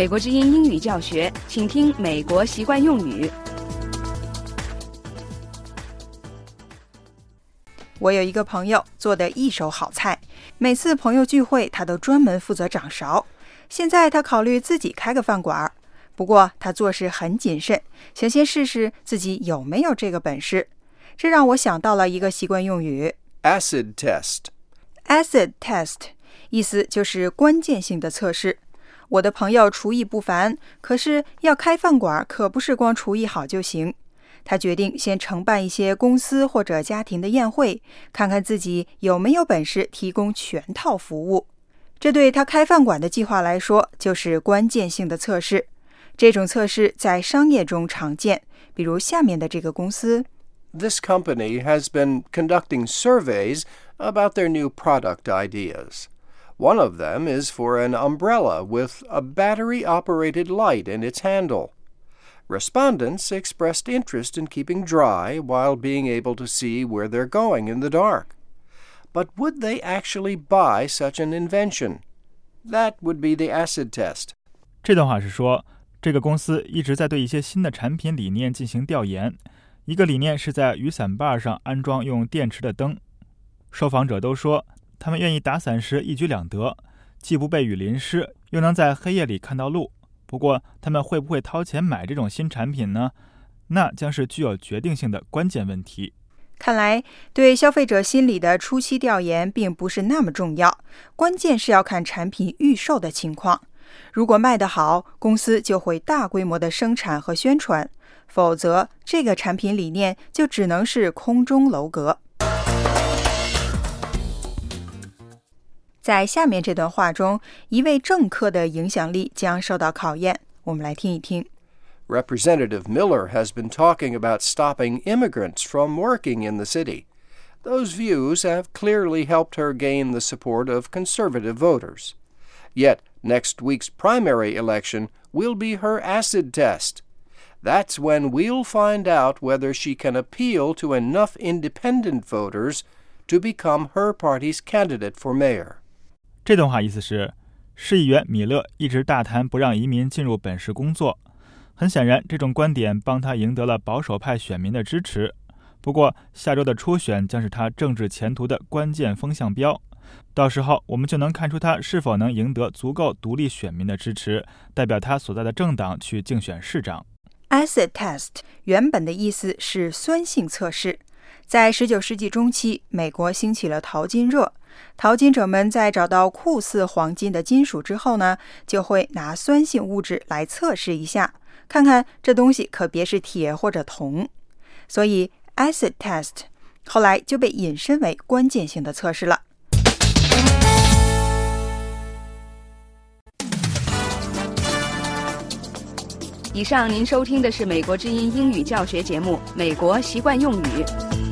美国之音英语教学，请听美国习惯用语。 我有一个朋友做的一手好菜，每次朋友聚会他都专门负责掌勺。现在他考虑自己开个饭馆，不过他做事很谨慎，想先试试自己有没有这个本事。这让我想到了一个习惯用语 Acid test. Acid test 意思就是关键性的测试。我的朋友厨艺不凡，可是要开饭馆可不是光厨艺好就行。他决定先承办一些公司或者家庭的宴会，看看自己有没有本事提供全套服务。这对他开饭馆的计划来说，就是关键性的测试。这种测试在商业中常见，比如下面的这个公司。 This company has been conducting surveys about their new product ideas. One of them is for an umbrella with a battery-operated light in its handle. Respondents expressed interest in keeping dry while being able to see where they're going in the dark. But would they actually buy such an invention? That would be the acid test. 这段话是说，这个公司一直在对一些新的产品理念进行调研。一个理念是在雨伞把上安装用电池的灯。受访者都说，他们愿意打伞时一举两得，既不被雨淋湿，又能在黑夜里看到路。不过，他们会不会掏钱买这种新产品呢？那将是具有决定性的关键问题。 看来，对消费者心理的初期调研并不是那么重要，关键是要看产品预售的情况。如果卖得好，公司就会大规模的生产和宣传，否则这个产品理念就只能是空中楼阁。在下面这段话中，一位政客的影响力将受到考验，我们来听一听。 Representative Miller has been talking about stopping immigrants from working in the city. Those views have clearly helped her gain the support of conservative voters. Yet, next week's primary election will be her acid test. That's when we'll find out whether she can appeal to enough independent voters to become her party's candidate for mayor. 这段话意思是，市议员米勒一直大谈不让移民进入本市工作。很显然，这种观点帮他赢得了保守派选民的支持。不过，下周的初选将是他政治前途的关键风向标。到时候，我们就能看出他是否能赢得足够独立选民的支持，代表他所在的政党去竞选市长。 Acid test 原本的意思是酸性测试。在19世纪中期，美国兴起了淘金热。淘金者们在找到酷似黄金的金属之后呢，就会拿酸性物质来测试一下，看看这东西可别是铁或者铜。所以 acid test 后来就被引申为关键性的测试了。 以上您收听的是美国之音英语教学节目《美国习惯用语》。